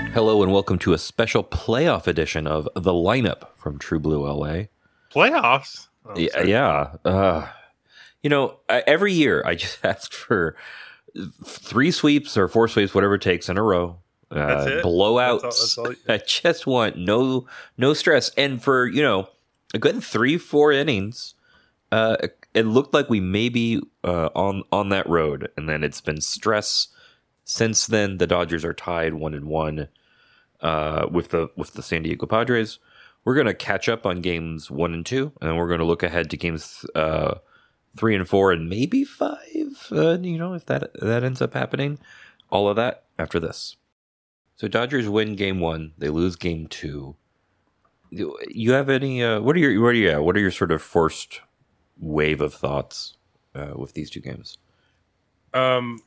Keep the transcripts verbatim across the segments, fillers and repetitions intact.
Hello and welcome to a special playoff edition of The Lineup from True Blue L A. Playoffs? Oh, yeah, sorry. yeah. Uh, you know, I, every year I just ask for three sweeps or four sweeps, whatever it takes in a row. Uh, That's it? Blowouts. That's all, that's all. I just want no no stress. And for, you know, a good three, four innings, uh, it looked like we may be uh, on, on that road. And then it's been stress since then. The Dodgers are tied one and one. Uh, with the with the San Diego Padres. We're going to catch up on games one and two, and then we're going to look ahead to games uh, three and four, and maybe five. Uh, you know, if that that ends up happening, all of that after this. So Dodgers win game one, they lose game two. You have any? Uh, what are your what are you? What are your sort of first wave of thoughts uh, with these two games? Um,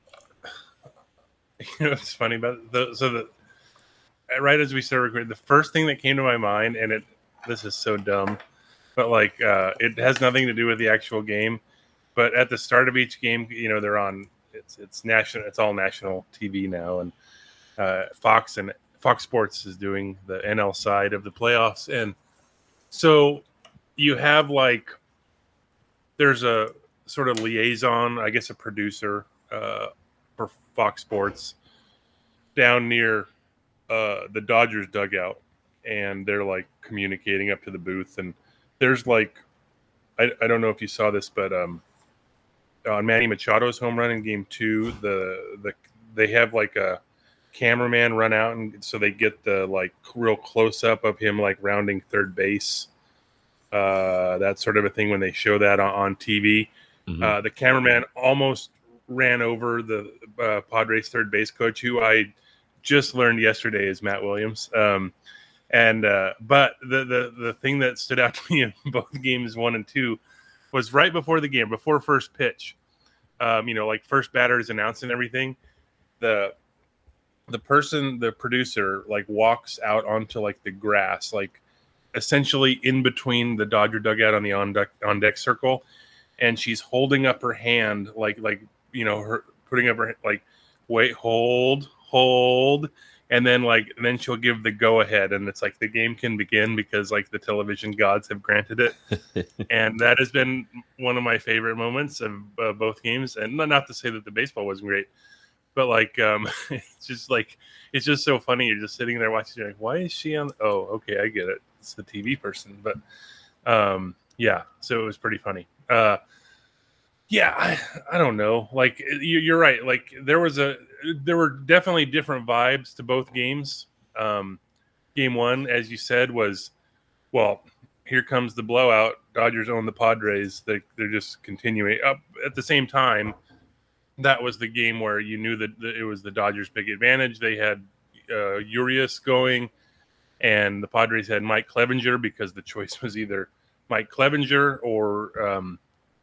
you know, it's funny about the so the. Right as we started recording, the first thing that came to my mind, and it this is so dumb, but like uh, it has nothing to do with the actual game. But at the start of each game, you know, they're on. It's it's national. It's all national T V now, and uh, Fox and Fox Sports is doing the N L side of the playoffs, and so you have like there's a sort of liaison, I guess, a producer uh, for Fox Sports down near. Uh, the Dodgers dugout, and they're like communicating up to the booth, and there's like I, I don't know if you saw this, but um on Manny Machado's home run in game two, the the they have like a cameraman run out, and so they get the like real close up of him like rounding third base, uh that sort of a thing when they show that on, on T V. Mm-hmm. Uh, the cameraman almost ran over the uh, Padres third base coach, who I just learned yesterday is Matt Williams. Um, and uh, but the, the the thing that stood out to me in both games one and two was right before the game, before first pitch. Um, you know, like first batter is announced and everything. The the person, the producer, like walks out onto like the grass, like essentially in between the Dodger dugout on the on deck on deck circle, and she's holding up her hand, like like you know, her putting up her like wait, hold. hold and then like and then she'll give the go ahead, and it's like the game can begin because like the television gods have granted it. And that has been one of my favorite moments of uh, both games. And not to say that the baseball wasn't great, but like um it's just like it's just so funny. You're just sitting there watching, you're like, why is she on? Oh, okay, I get it, it's the T V person. But um yeah, so it was pretty funny. uh Yeah, I, I don't know. Like you, you're right. Like there was a, there were definitely different vibes to both games. Um, game one, as you said, was, well, here comes the blowout. Dodgers own the Padres. They, they're just continuing up at the same time. That was the game where you knew that it was the Dodgers' big advantage. They had uh, Urias going, and the Padres had Mike Clevinger, because the choice was either Mike Clevinger or um,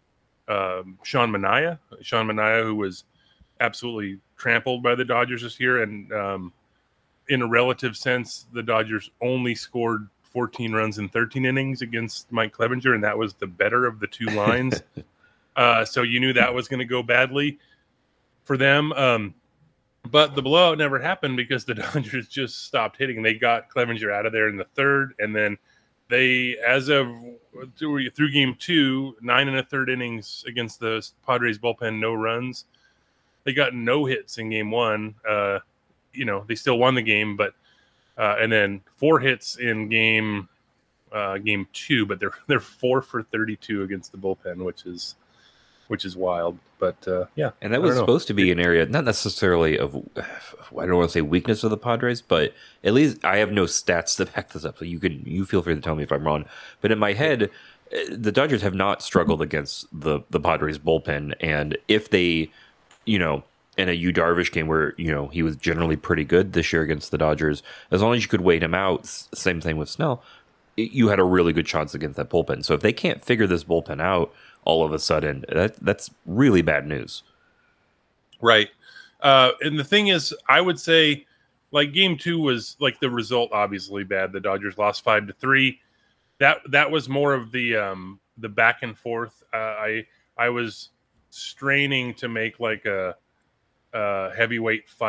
Um, Sean Manaea, Sean Manaea, who was absolutely trampled by the Dodgers this year. And um, in a relative sense, the Dodgers only scored fourteen runs in thirteen innings against Mike Clevinger, and that was the better of the two lines. uh, so you knew that was going to go badly for them. Um, but the blowout never happened because the Dodgers just stopped hitting. They got Clevinger out of there in the third, and then they, as of through, through game two, nine and a third innings against the Padres bullpen, no runs. They got no hits in game one. Uh, you know, they still won the game, but uh, and then four hits in game uh, game two, but they're they're four for thirty-two against the bullpen, which is which is wild. But uh, yeah, and that was supposed to be an area not necessarily of, I don't want to say weakness of the Padres, but at least I have no stats to back this up. So you could you feel free to tell me if I'm wrong. But in my head, the Dodgers have not struggled against the the Padres bullpen, and if they, you know, in a Yu Darvish game where, you know, he was generally pretty good this year against the Dodgers, as long as you could wait him out, same thing with Snell, you had a really good chance against that bullpen. So if they can't figure this bullpen out all of a sudden, that that's really bad news. Right. Uh, and the thing is, I would say, like, game two was, like, the result obviously bad. The Dodgers lost five to three. That that was more of the um, the back and forth. Uh, I I was straining to make like a, a heavyweight fight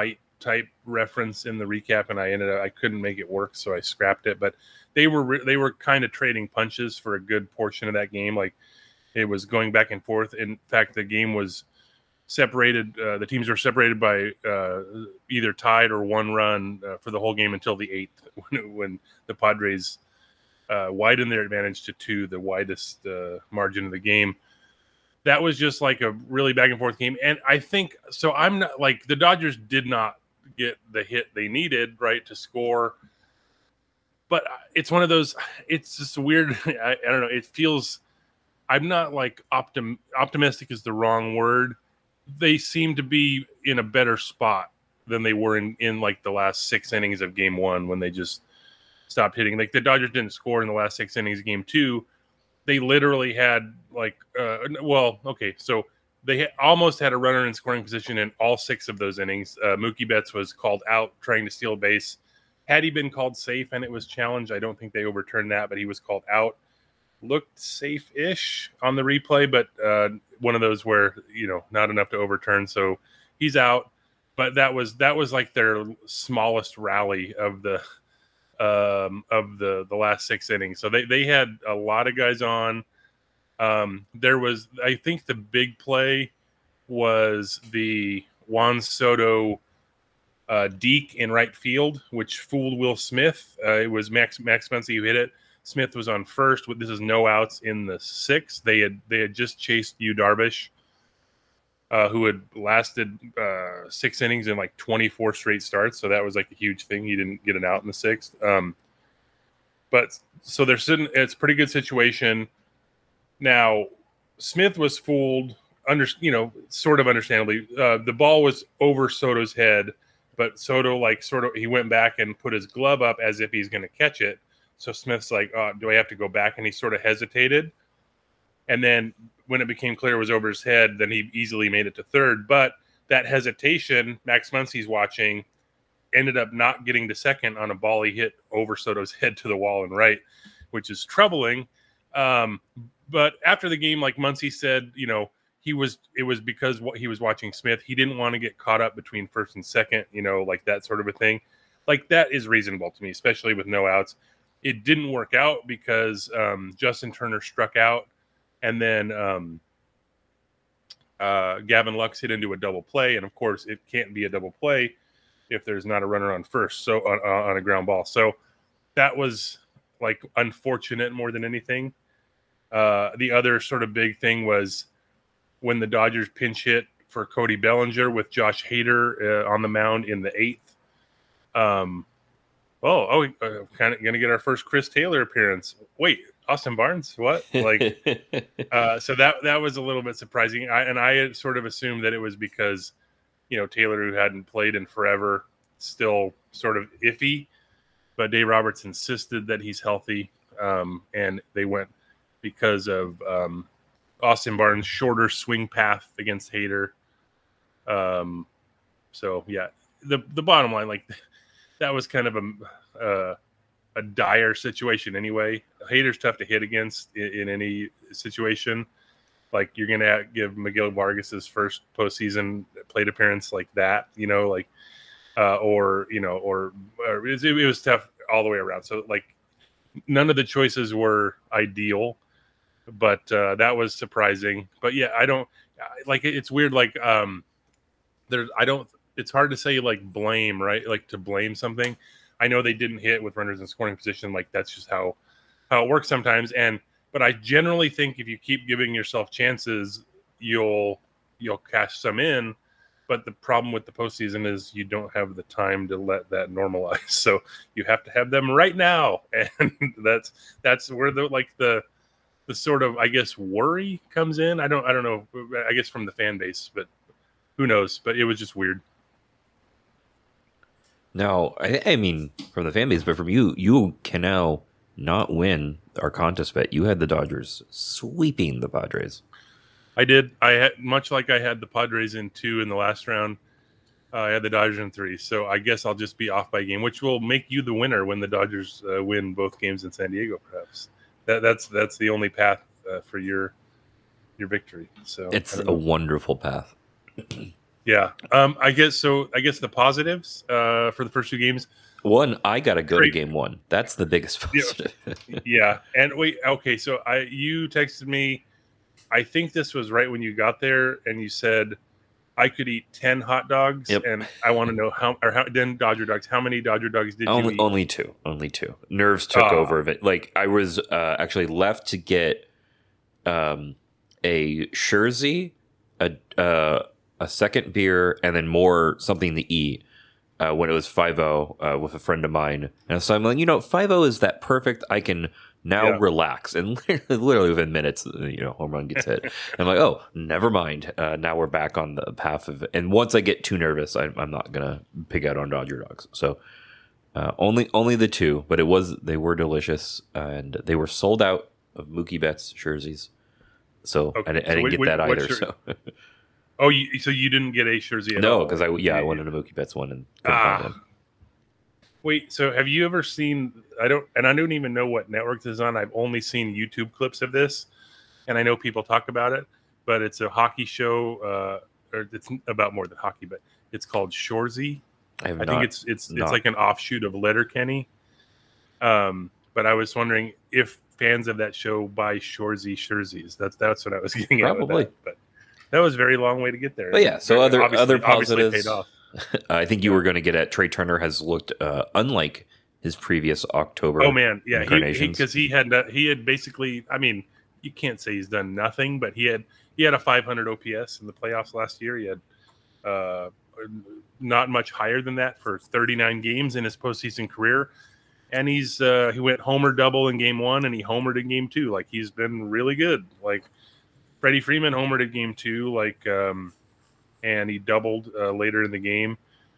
type reference in the recap, and I ended up I couldn't make it work, so I scrapped it. But they were they were kind of trading punches for a good portion of that game. Like it was going back and forth. In fact, the game was separated. Uh, the teams were separated by uh, either tied or one run uh, for the whole game until the eighth, when, when the Padres uh, widened their advantage to two, the widest uh, margin of the game. That was just like a really back and forth game. And I think, so I'm not like the Dodgers did not get the hit they needed, right, to score. But it's one of those, it's just weird. I, I don't know. It feels, I'm not like optim, optimistic is the wrong word. They seem to be in a better spot than they were in, in like the last six innings of game one when they just stopped hitting. Like the Dodgers didn't score in the last six innings of game two. They literally had like, uh, well, okay, so they ha- almost had a runner in scoring position in all six of those innings. Uh, Mookie Betts was called out trying to steal a base. Had he been called safe and it was challenged, I don't think they overturned that, but he was called out. Looked safe-ish on the replay, but uh, one of those where, you know, not enough to overturn. So he's out. But that was that was like their smallest rally of the um, of the the last six innings. So they they had a lot of guys on. Um, there was, I think, the big play was the Juan Soto uh, deke in right field, which fooled Will Smith. Uh, it was Max Max Muncy who hit it. Smith was on first. This is no outs in the sixth. They had they had just chased Yu Darvish, uh, who had lasted uh, six innings in like twenty-four straight starts. So that was like a huge thing. He didn't get an out in the sixth. Um, but so they're sitting. It's a pretty good situation. Now, Smith was fooled. Under you know, sort of understandably, uh, the ball was over Soto's head, but Soto like sort of he went back and put his glove up as if he's going to catch it. So Smith's like, oh, do I have to go back? And he sort of hesitated. And then when it became clear it was over his head, then he easily made it to third. But that hesitation, Max Muncy's watching, ended up not getting to second on a ball he hit over Soto's head to the wall and right, which is troubling. Um, but after the game, like Muncy said, you know, he was it was because what he was watching Smith. He didn't want to get caught up between first and second, you know, like that sort of a thing. Like that is reasonable to me, especially with no outs. It didn't work out because um, Justin Turner struck out, and then um, uh, Gavin Lux hit into a double play. And of course, it can't be a double play if there's not a runner on first, so on, on a ground ball. So that was like unfortunate more than anything. Uh, the other sort of big thing was when the Dodgers pinch hit for Cody Bellinger with Josh Hader uh, on the mound in the eighth. Um, Oh, oh, uh, kind of going to get our first Chris Taylor appearance. Wait, Austin Barnes? What? Like, uh, so that that was a little bit surprising. I, and I had sort of assumed that it was because, you know, Taylor, who hadn't played in forever, still sort of iffy. But Dave Roberts insisted that he's healthy, um, and they went because of um, Austin Barnes' shorter swing path against Hader. Um, so yeah, the the bottom line, like. That was kind of a uh, a dire situation anyway. Hader's tough to hit against in, in any situation. Like you're going to give Miguel Vargas his first postseason plate appearance like that, you know, like, uh, or, you know, or, or it, was, it was tough all the way around. So like none of the choices were ideal, but uh, that was surprising. But yeah, I don't like, it's weird. Like um, there's, I don't, it's hard to say like blame, right? Like to blame something. I know they didn't hit with runners in scoring position. Like that's just how, how it works sometimes. And, but I generally think if you keep giving yourself chances, you'll, you'll cash some in. But the problem with the postseason is you don't have the time to let that normalize. So you have to have them right now. And that's, that's where the, like the, the sort of, I guess, worry comes in. I don't, I don't know, I guess from the fan base, but who knows? But it was just weird. No, I, I mean, from the fan base, but from you, you can now not win our contest bet. You had the Dodgers sweeping the Padres. I did. I had, much like I had the Padres in two in the last round, uh, I had the Dodgers in three. So I guess I'll just be off by a game, which will make you the winner when the Dodgers uh, win both games in San Diego, perhaps. That, that's that's the only path uh, for your your victory. So it's a wonderful path. Yeah. Um, I guess so. I guess the positives uh, for the first two games. One, I got to go Great. to game one. That's the biggest positive. Yeah. yeah. And wait, okay. So I, you texted me, I think this was right when you got there, and you said I could eat ten hot dogs, Yep. and I want to know how, or how, then Dodger dogs. How many Dodger dogs did only, you eat? Only two. Only two. Nerves took Ah. over of it. Like I was uh, actually left to get um, a Scherzi, a uh, a second beer, and then more something to eat. Uh, when it was five oh uh, with a friend of mine. And so I'm like, you know, five oh is that perfect. I can now Yeah. relax. And literally, literally within minutes, you know, home run gets hit. And I'm like, oh, never mind. Uh, now we're back on the path of it. And once I get too nervous, I, I'm not going to pig out on Dodger dogs. So uh, only only the two, but it was they were delicious. And they were sold out of Mookie Betts jerseys. So Okay, I, I so didn't wait- get wait, that what's either. your- So. Oh, you, so you didn't get a Scherzi at No, all? because I yeah I You- wanted a Mookie Betts one and couldn't Ah. find one. Wait, so have you ever seen? I don't, and I don't even know what network this is on. I've only seen YouTube clips of this, and I know people talk about it. But it's a hockey show, uh, or it's about more than hockey. But it's called Shorzy. I have I not. think it's it's not. it's like an offshoot of Letterkenny. Um, but I was wondering if fans of that show buy Shorzy jerseys. That's that's what I was getting at. Probably. With that. But that was a very long way to get there. But yeah, so Very- other obviously- other obviously positives. paid off. I think you Yeah. were going to get at Trey Turner has looked uh, unlike his previous October. Oh man, yeah, he incarnations. because he, he had no- he had basically. I mean, you can't say he's done nothing, but he had he had a five hundred O P S in the playoffs last year. He had uh, not much higher than that for thirty-nine games in his postseason career, and he's uh, he went homer double in game one and he homered in game two. Like he's been really good. Like Freddie Freeman homered in game two. Like um, and he doubled uh, later in the game.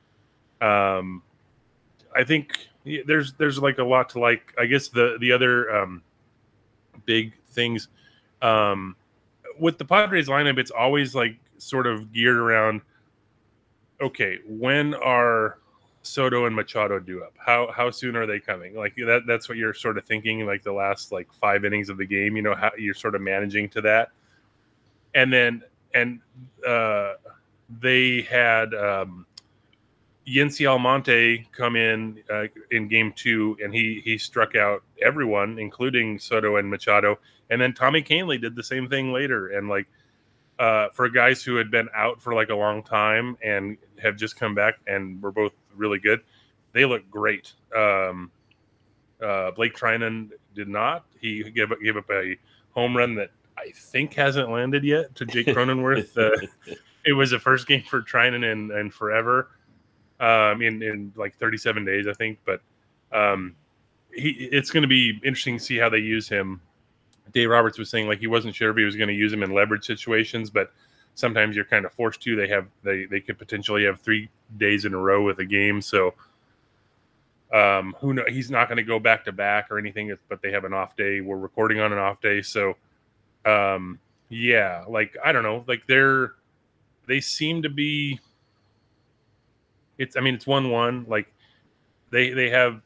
Um, I think yeah, there's there's like a lot to like. I guess the the other um, big things um, with the Padres lineup, it's always like sort of geared around. Okay, when are Soto and Machado due up? How how soon are they coming? Like that that's what you're sort of thinking. Like the last like five innings of the game, you know how you're sort of managing to that, and then and uh, they had. Um, Yency Almonte come in uh, in game two, and he he struck out everyone, including Soto and Machado. And then Tommy Kahnle did the same thing later. And like uh, for guys who had been out for like a long time and have just come back and were both really good, they look great. Um, uh, Blake Trinan did not. He gave up, gave up a home run that I think hasn't landed yet to Jake Cronenworth. uh, it was the first game for Trinan in, in forever. Um, in, in like thirty-seven days, I think, but um, he it's going to be interesting to see how they use him. Dave Roberts was saying like he wasn't sure if he was going to use him in leverage situations, but sometimes you're kind of forced to. They have they they could potentially have three days in a row with a game, so um, who know? He's not going to go back to back or anything, but they have an off day. We're recording on an off day, so um, yeah, like I don't know, like they're they seem to be. It's, I mean, it's one one. Like they they have.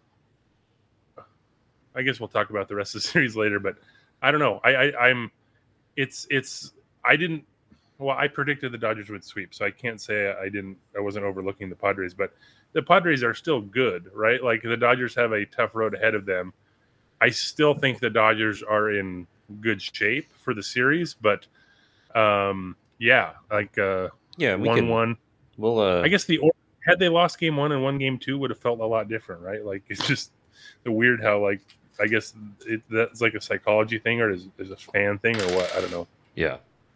I guess we'll talk about the rest of the series later, but I don't know. I, I I'm. It's it's. I didn't. Well, I predicted the Dodgers would sweep, so I can't say I didn't. I wasn't overlooking the Padres, but the Padres are still good, right? Like the Dodgers have a tough road ahead of them. I still think the Dodgers are in good shape for the series, but um, yeah, like uh, yeah, we one can. one. We'll. Uh, I guess the had they lost game one and won game two would have felt a lot different, right? Like it's just the weird how like I guess it, that's like a psychology thing or is, is a fan thing or what? I don't know. Yeah.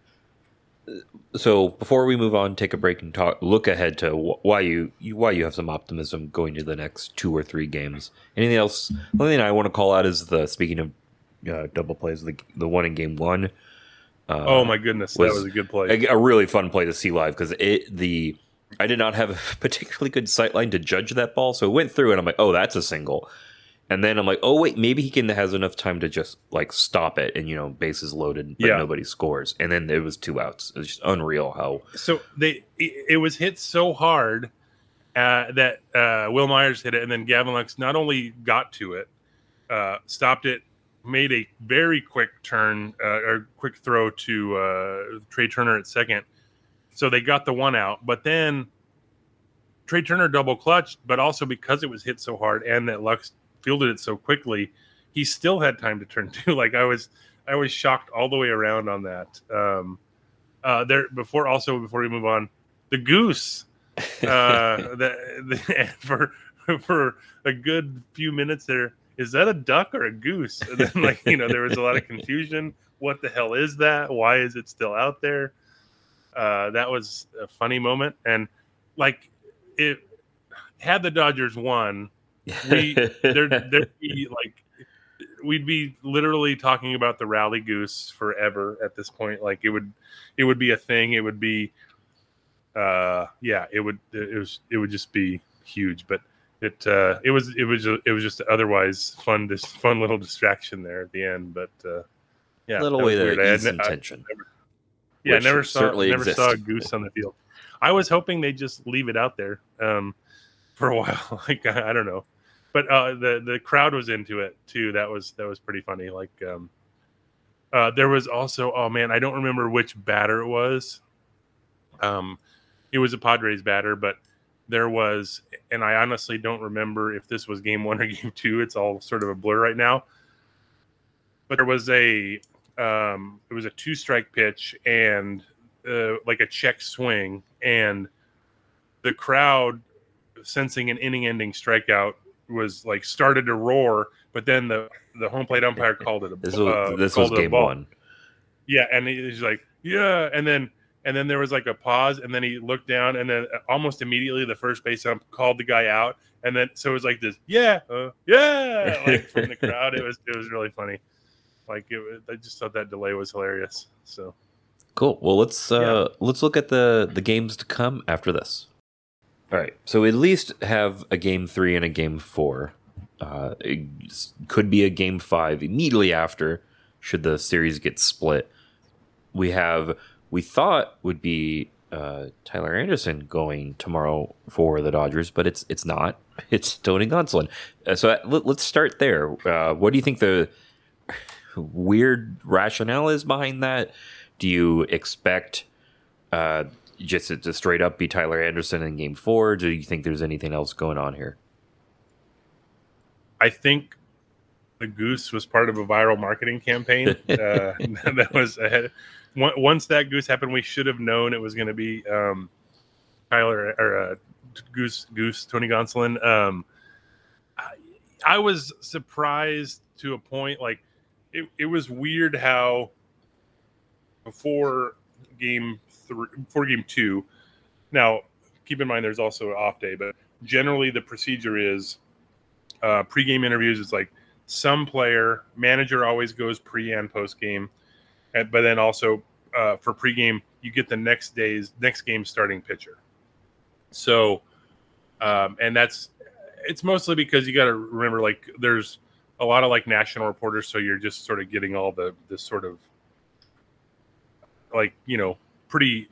So before we move on, take a break and talk. Look ahead to wh- why you, you why you have some optimism going to the next two or three games. Anything else? The only thing I want to call out is the speaking of uh, double plays, the the one in game one. Uh, Oh my goodness, was that was a good play. a, a really fun play to see live because it the I did not have a particularly good sight line to judge that ball, so it went through and I'm like, oh, that's a single. And then I'm like, oh wait, maybe he can has enough time to just like stop it and you know bases loaded, but Yeah. nobody scores. And then there was two outs. It's just unreal how So they it, it was hit so hard uh, that uh, Will Myers hit it, and then Gavin Lux not only got to it, uh, stopped it, made a very quick turn uh, or quick throw to uh, Trey Turner at second, So they got the one out, but then Trey Turner double clutched, but also because it was hit so hard and that Lux fielded it so quickly, he still had time to turn two. Like I was, I was shocked all the way around on that. Um, uh, there before also before we move on, the goose, uh, the, the for for a good few minutes there, is that a duck or a goose? And then like you know there was a lot of confusion. What the hell is that? Why is it still out there? Uh, that was a funny moment, and like it had the Dodgers won, we there there'd be like we'd be literally talking about the rally goose forever at this point. Like it would it would be a thing. It would be uh yeah it would it was it would just be huge. But it uh it was it was it was just otherwise fun this fun little distraction there at the end. But uh yeah, a little way to ease some I, tension. I never, yeah, never saw never exists. saw a goose on the field. I was hoping they'd just leave it out there um, for a while. Like I, I don't know, but uh, the the crowd was into it too. That was that was pretty funny. Like um, uh, there was also oh man, I don't remember which batter it was. Um, it was a Padres batter, but there was, and I honestly don't remember if this was game one or game two. It's all sort of a blur right now. But there was a um, it was a two strike pitch and. Uh, like a check swing, and the crowd, sensing an inning-ending strikeout, was like started to roar. But then the, the home plate umpire called it a This was uh, this was game one. Yeah, and he's like, yeah, and then and then there was like a pause, and then he looked down, and then almost immediately the first base ump called the guy out, and then so it was like this, yeah, uh, yeah, like from the crowd. It was it was really funny. Like it, was, I just thought that delay was hilarious. So. Cool. Well, let's uh, Yeah. let's look at the the games to come after this. All right. So we at least have a game three and a game four. Uh, it could be a game five immediately after, should the series get split. We have we thought would be uh, Tyler Anderson going tomorrow for the Dodgers, but it's it's not. It's Tony Gonsolin. Uh, so let, let's start there. Uh, what do you think the weird rationale is behind that? Do you expect uh, just to, to straight up be Tyler Anderson in game four? Do you think there's anything else going on here? I think the goose was part of a viral marketing campaign. uh, that was ahead. Once that goose happened, we should have known it was going to be um, Tyler or uh, Goose Goose Tony Gonsolin. Um, I, I was surprised to a point. Like it, it was weird how. Before game three, before game two. Now, keep in mind there's also an off day, but generally the procedure is uh, pre-game interviews. It's like some player, manager always goes pre and post game, and, but then also uh, for pre-game you get the next day's next game starting pitcher. So, um, and that's it's mostly because you got to remember like there's a lot of like national reporters, so you're just sort of getting all the this sort of like, you know, pretty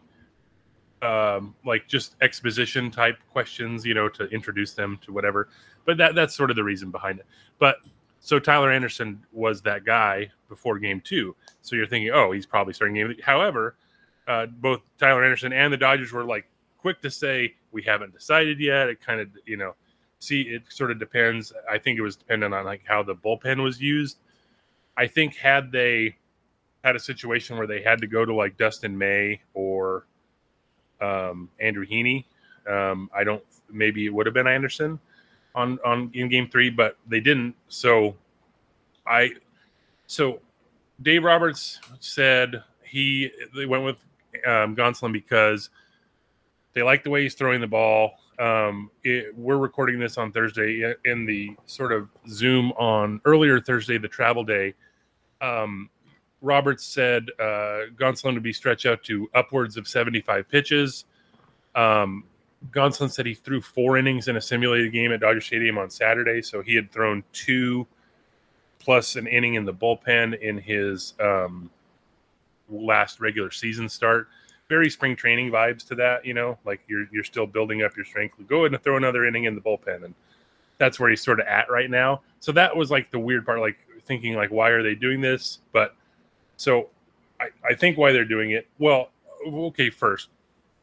um, like just exposition type questions, you know, to introduce them to whatever. But that that's sort of the reason behind it. But so Tyler Anderson was that guy before game two. So you're thinking, oh, he's probably starting game. However, uh, both Tyler Anderson and the Dodgers were like quick to say, we haven't decided yet. It kind of, you know, see, it sort of depends. I think it was dependent on like how the bullpen was used. I think had they had a situation where they had to go to like Dustin May or um, Andrew Heaney. Um, I don't, maybe it would have been Anderson on, on in game three, but they didn't. So I, so Dave Roberts said he, they went with um, Gonsolin because they like the way he's throwing the ball. Um, it, we're recording this on Thursday in the sort of Zoom on earlier Thursday, the travel day. Um, Roberts said uh, Gonsolin would be stretched out to upwards of seventy-five pitches. Um, Gonsolin said he threw four innings in a simulated game at Dodger Stadium on Saturday, so he had thrown two plus an inning in the bullpen in his um, last regular season start. Very spring training vibes to that, you know, like you're you're still building up your strength. Go ahead and throw another inning in the bullpen, and that's where he's sort of at right now. So that was like the weird part, like thinking like, why are they doing this? But so I, I think why they're doing it. Well, okay, first,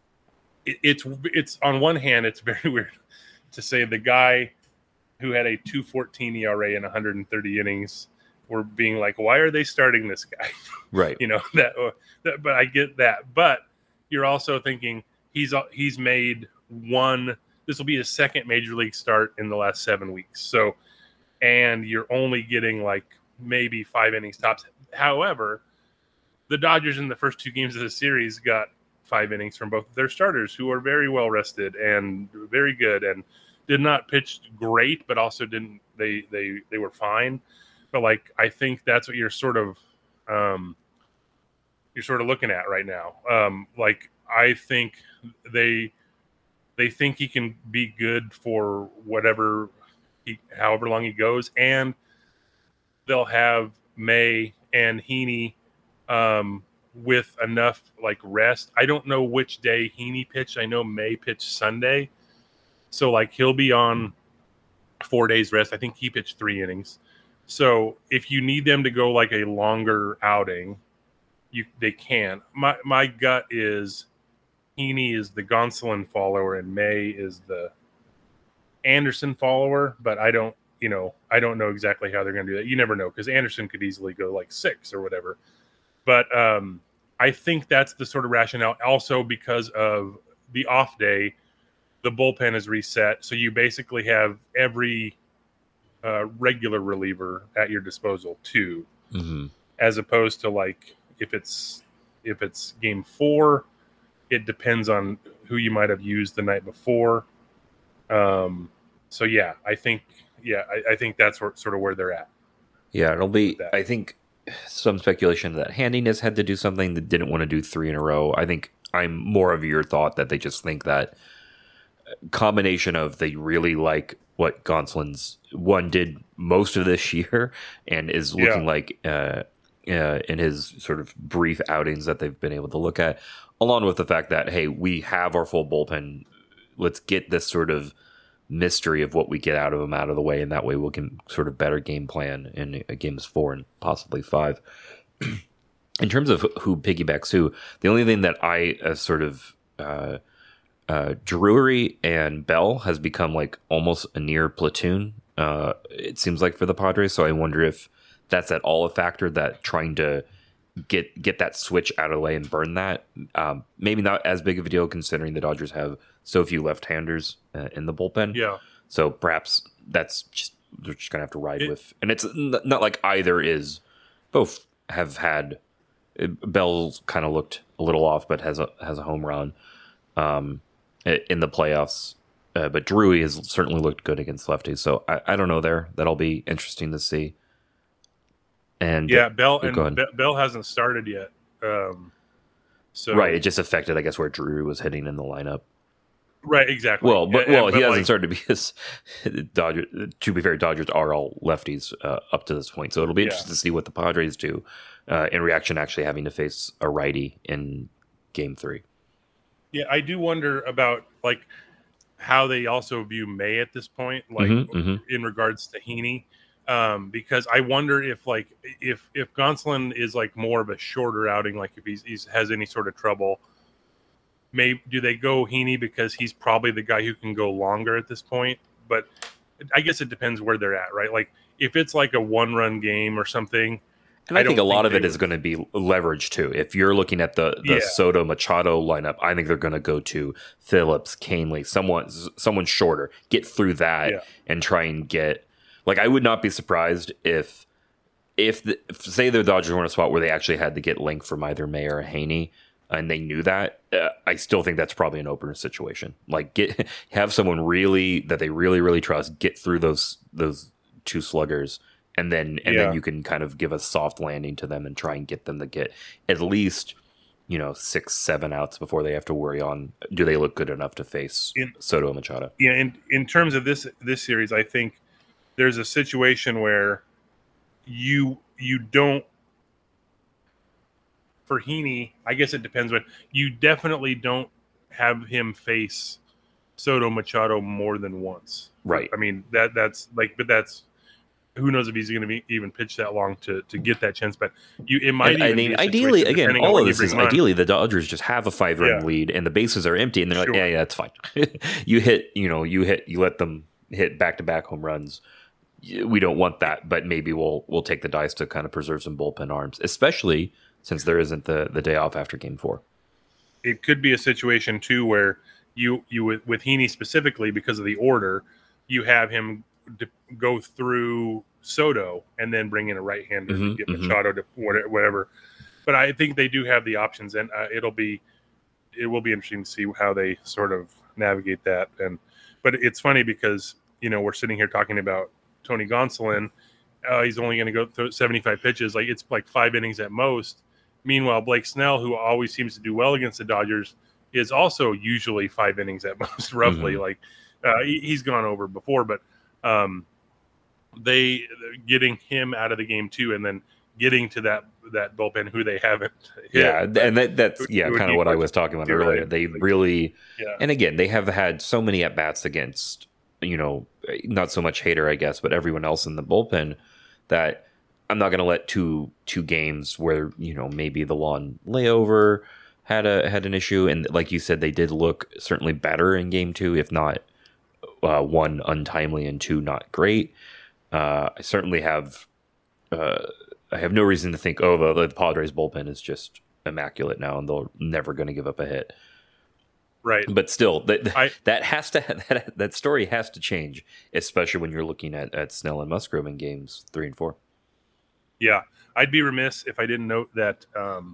it, it's it's on one hand, it's very weird to say the guy who had a two fourteen E R A in one hundred thirty innings were being like, why are they starting this guy? Right. You know, that, that, but I get that. But you're also thinking he's he's made one, this will be his second major league start in the last seven weeks. So, and you're only getting like maybe five innings tops. However, the Dodgers in the first two games of the series got five innings from both of their starters, who are very well rested and very good, and did not pitch great, but also didn't they they they were fine. But like I think that's what you're sort of um, you're sort of looking at right now. Um, like I think they they think he can be good for whatever he, however long he goes, and they'll have May and Heaney um, with enough like rest. I don't know which day Heaney pitched. I know May pitched Sunday, so like he'll be on four days rest. I think he pitched three innings. So if you need them to go like a longer outing, you they can. My my gut is Heaney is the Gonsolin follower and May is the Anderson follower, but I don't, you know, I don't know exactly how they're going to do that. You never know, because Anderson could easily go like six or whatever. But um, I think that's the sort of rationale. Also, because of the off day, the bullpen is reset, so you basically have every uh, regular reliever at your disposal too, Mm-hmm. as opposed to like if it's if it's game four, it depends on who you might have used the night before. Um, so yeah, I think yeah, I, I think that's where, sort of where they're at. Yeah, it'll be. That. I think some speculation that Handiness had to do something that didn't want to do three in a row. I think I'm more of your thought that they just think that combination of they really like what Gonsolin's one did most of this year and is looking Yeah. like uh, uh, in his sort of brief outings that they've been able to look at, along with the fact that, hey, we have our full bullpen. Let's get this sort of mystery of what we get out of him out of the way, and that way we can sort of better game plan in uh, games four and possibly five. In terms of who piggybacks who, the only thing that I uh, sort of uh, uh, Drury and Bell has become like almost a near platoon. Uh, it seems like for the Padres, so I wonder if that's at all a factor that trying to get get that switch out of the way and burn that. Um, maybe not as big of a deal considering the Dodgers have so few left-handers uh, in the bullpen. Yeah. So perhaps that's just they're just gonna have to ride It- with, and it's n- not like either is. Both have had. Bell's kind of looked a little off, but has a has a home run um, in the playoffs. Uh, but Drury has certainly looked good against lefties. So I, I don't know there. That'll be interesting to see. And Yeah, Bell oh, and go ahead. Be- Bell hasn't started yet. Um, so right, it just affected, I guess, where Drury was hitting in the lineup. right, exactly. Well, but And- well, but, he hasn't like, started because Dodgers. To be fair, Dodgers are all lefties uh, up to this point, so it'll be Yeah. interesting to see what the Padres do uh, in reaction to actually having to face a righty in Game Three. Yeah, I do wonder about like how they also view May at this point, like Mhm, mhm. in regards to Heaney, um, because I wonder if like if if Gonsolin is like more of a shorter outing, like if he's, he's has any sort of trouble, maybe do they go Heaney because he's probably the guy who can go longer at this point? But I guess it depends where they're at, right? Like if it's like a one run game or something. And I, I think a don't lot think of it they is would- going to be leverage too. If you're looking at the, the Yeah. Soto Machado lineup, I think they're going to go to Phillips, Canely, someone someone shorter, get through that Yeah. and try and get. Like, I would not be surprised if if, the, if say the Dodgers were in a spot where they actually had to get length from either May or Haney, and they knew that. Uh, I still think that's probably an opener situation. Like, get have someone really that they really really trust get through those those two sluggers. And then and Yeah. then you can kind of give a soft landing to them and try and get them to get at least, you know, six, seven outs before they have to worry on do they look good enough to face In- Soto and Machado. Yeah, in in terms of this this series, I think there's a situation where you you don't for Heaney, I guess it depends, but you definitely don't have him face Soto Machado more than once. Right. I mean that that's like, but that's who knows if he's going to be even pitch that long to, to get that chance? But you, it might. And, even I mean, be a ideally, situation, again, depending on all when of you this bring is him on. ideally the Dodgers just have a five run Yeah. lead and the bases are empty, and they're Sure. like, yeah, yeah, that's fine. you hit, you know, you hit, you let them hit back to back home runs. We don't want that, but maybe we'll we'll take the dice to kind of preserve some bullpen arms, especially since there isn't the the day off after Game Four. It could be a situation too where you you with, with Heaney specifically because of the order, you have him d- go through Soto and then bring in a right hander Mhm, to get mhm. Machado to whatever, whatever. But I think they do have the options, and uh, it'll be it will be interesting to see how they sort of navigate that. And but it's funny because you know we're sitting here talking about Tony Gonsolin. Uh, he's only going to go through seventy-five pitches, like it's like five innings at most. Meanwhile, Blake Snell, who always seems to do well against the Dodgers, is also usually five innings at most, roughly. Mhm. Like uh, he, he's gone over before, but um, they getting him out of the game too, and then getting to that that bullpen who they haven't hit. Yeah, and that, that's It yeah, would kind be of what I hard was talking about to do, earlier. right? They Like- really, Yeah. and again, they have had so many at bats against, you know, not so much Hader, I guess, but everyone else in the bullpen that I'm not going to let two two games where you know maybe the lawn layover had a had an issue, and like you said, they did look certainly better in Game Two, if not uh, one untimely and two not great. Uh, I certainly have. Uh, I have no reason to think, oh, the, the Padres bullpen is just immaculate now, and they're never going to give up a hit. Right. But still, that I- that has to that, that story has to change, especially when you're looking at, at Snell and Musgrove in games three and four. Yeah, I'd be remiss if I didn't note that um,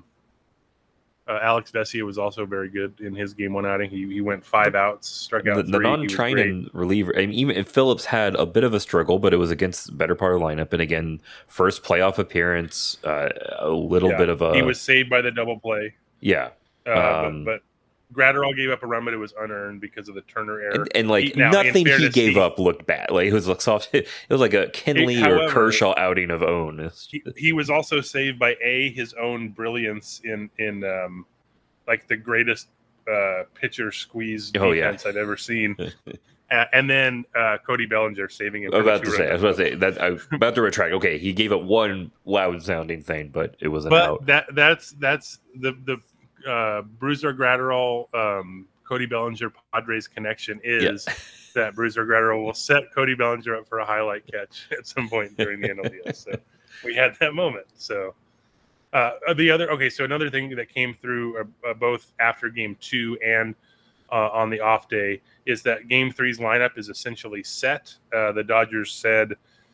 uh, Alex Vesia was also very good in his game one outing. He he went five outs, struck out The, three. the He was non-Trinan reliever, I mean, even if Phillips had a bit of a struggle, but it was against the better part of the lineup, and again, first playoff appearance, uh, a little Yeah, bit of a he was saved by the double play. yeah. Uh, Um, but, but Gratterall gave up a run, but it was unearned because of the Turner error. And, and like He- now, in nothing he fairness, gave he- up looked bad. Like it was like soft. It was like a Kenley or however- Kershaw outing of own. It's he, he was also saved by a his own brilliance in in um, like the greatest uh, pitcher squeeze Oh, yeah. defense I've ever seen. Uh, and then uh, Cody Bellinger saving him. I was for the about to two-run say. I was about to say that. I was about to retract. Okay, he gave up one loud sounding thing, but it was an But out. that that's that's the the uh, Bruiser Gratterall um, Cody Bellinger Padres connection is that Bruiser Gratterall will set Cody Bellinger up for a highlight catch at some point during the N L D S. So we had that moment. So uh, the other okay, so another thing that came through uh, uh, both after Game Two and uh, on the off day is that Game Three's lineup is essentially set. Uh, the Dodgers said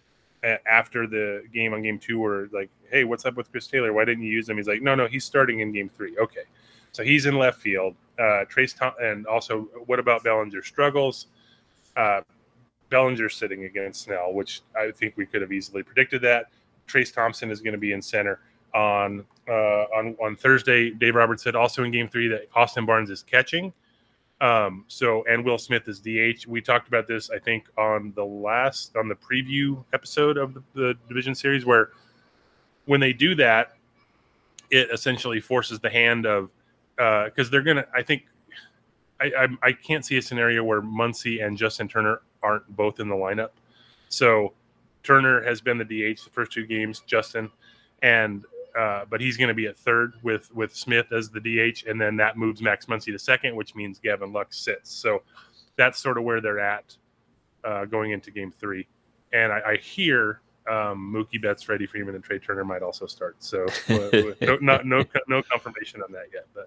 after the game on Game Two were like, hey, what's up with Chris Taylor? Why didn't you use him? He's like, no, no, he's starting in Game Three. Okay. So he's in left field. Uh, Trace Tom- and also, what about Bellinger struggles? Uh, Bellinger's sitting against Snell, which I think we could have easily predicted that. Trace Thompson is going to be in center on uh, on on Thursday. Dave Roberts said also in Game Three that Austin Barnes is catching. Um, so and Will Smith is D H. We talked about this, I think, on the last on the preview episode of the, the division series, where when they do that, it essentially forces the hand of because uh, they're gonna. I think I, I I can't see a scenario where Muncy and Justin Turner aren't both in the lineup. So Turner has been the D H the first two games, Justin, and uh, but he's going to be at third with with Smith as the D H, and then that moves Max Muncy to second, which means Gavin Lux sits. So that's sort of where they're at uh, going into Game Three. And I, I hear um, Mookie Betts, Freddie Freeman, and Trey Turner might also start. So uh, no, not, no no confirmation on that yet, but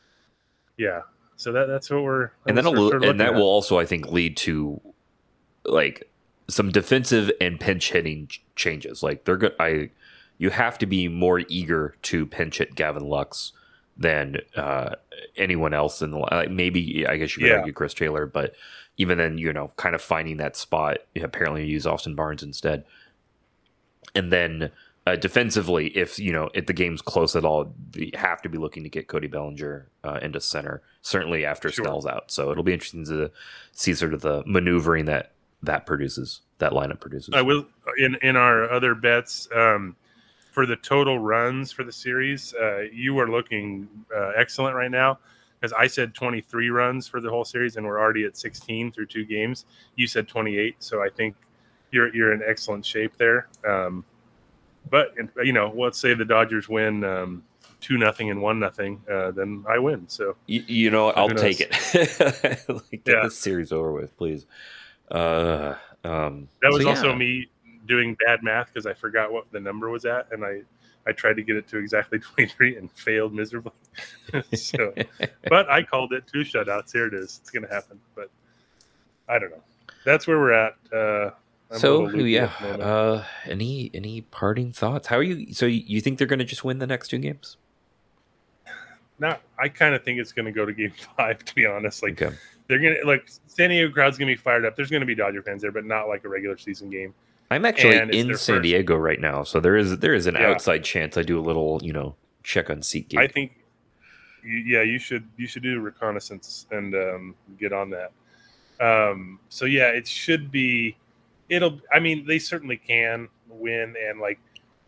yeah. So that that's what we're and that's that'll what we're sort of and that looking at. will also, I think, lead to like some defensive and pinch hitting ch- changes. Like they're good. I you have to be more eager to pinch hit Gavin Lux than uh, anyone else in the like maybe I guess you could Yeah. argue Chris Taylor, but even then, you know, kind of finding that spot. Apparently, you use Austin Barnes instead, and then. Uh, defensively, if you know if the game's close at all, you have to be looking to get Cody Bellinger uh, into center. Certainly after Sure. Snell's out, so it'll be interesting to see sort of the maneuvering that that produces, that lineup produces. I will in in our other bets um, for the total runs for the series. Uh, you are looking uh, excellent right now because I said twenty-three runs for the whole series, and we're already at sixteen through two games. You said twenty-eight, so I think you're you're in excellent shape there. Um, but you know, let's say the Dodgers win um, two nothing and one nothing, uh, then I win. So you, you know, I'll take it. Like, get yeah. this series over with, please. Uh, um, that was so, also yeah. me doing bad math because I forgot what the number was at, and I I tried to get it to exactly twenty-three and failed miserably. So, but I called it two shutouts. Here it is. It's going to happen. But I don't know. That's where we're at. Uh, I'm a So little loopy yeah, at the moment. uh, any any parting thoughts? How are you? So you you think they're going to just win the next two games? No, I kind of think it's going to go to game five, to be honest. Like Okay. they're going to like San Diego crowd's going to be fired up. There's going to be Dodger fans there, but not like a regular season game. I'm actually And it's in their San first- Diego right now, so there is there is an Yeah. outside chance I do a little, you know, check on SeatGeek. I think, you- yeah, you should you should do a reconnaissance and um, get on that. Um, so yeah, it should be. It'll. I mean, they certainly can win, and like,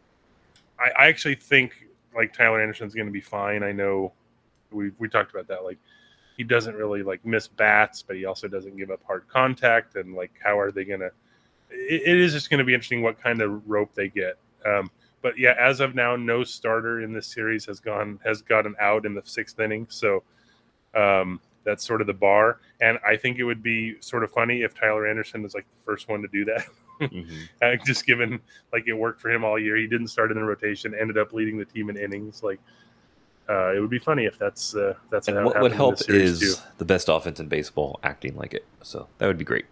I, I actually think like Tyler Anderson's going to be fine. I know we we talked about that. Like, he doesn't really like miss bats, but he also doesn't give up hard contact. And like, how are they going to? It, it is just going to be interesting what kind of rope they get. Um, but yeah, as of now, no starter in this series has gone has gotten out in the sixth inning. So um, that's sort of the bar. And I think it would be sort of funny if Tyler Anderson was like the first one to do that. Mhm. uh, just given like it worked for him all year. He didn't start in the rotation, ended up leading the team in innings. Like uh, it would be funny if that's uh, that's And how what it would happened in help this series, is too. the best offense in baseball acting like it. So that would be great.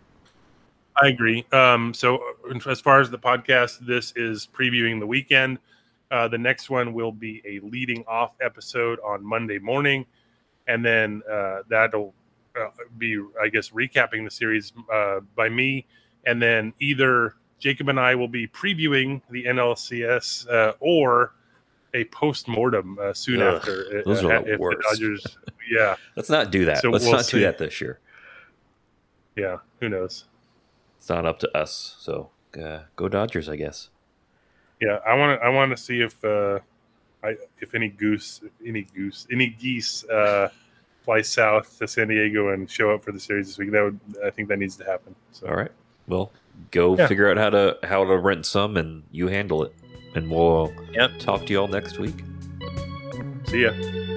I agree. Um, so as far as the podcast, this is previewing the weekend. Uh, the next one will be a leading off episode on Monday morning. And then uh, that'll uh, be, I guess, recapping the series uh, by me. And then either Jacob and I will be previewing the N L C S uh, or a post-mortem uh, soon Ugh, after. those uh, are the if worst. The Dodgers, yeah, Let's not do that. So Let's we'll not see. do that this year. yeah, who knows? It's not up to us. So uh, go Dodgers, I guess. Yeah, I want to. I want to see if, uh, I if any goose, any goose, any geese uh, fly south to San Diego and show up for the series this week. That would. I think that needs to happen. So All right. Well, go Yeah. figure out how to how to rent some, and you handle it. And we'll Yep. talk to you all next week. see ya.